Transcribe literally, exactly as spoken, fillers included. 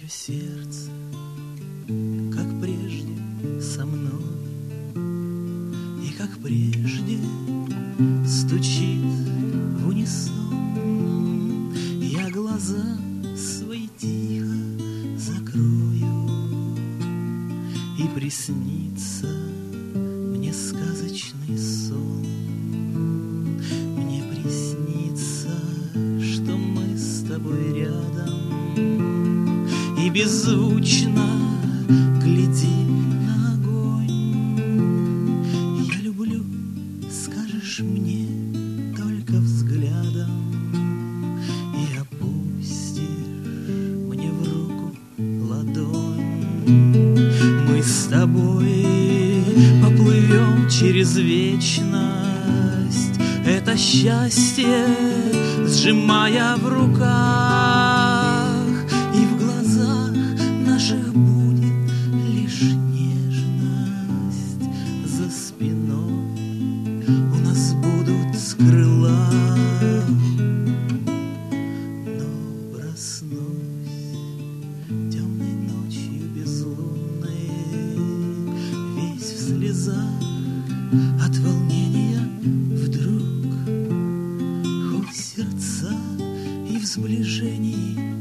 Твое сердце, как прежде, со мной, и как прежде стучит в унисон. Я глаза свои тихо закрою, и приснится мне сказочный сон. Мне приснится, что мы с тобой рядом и беззвучно глядим на огонь. Я люблю, скажешь мне только взглядом, и опустишь мне в руку ладонь. Мы с тобой поплывем через вечность, это счастье сжимая в руках, и в глазах наших будет лишь нежность. За спиной у нас будут с крыла. Но проснусь темной ночью безлунной, весь в слезах от волнения вдруг, хоть сердца и в сближении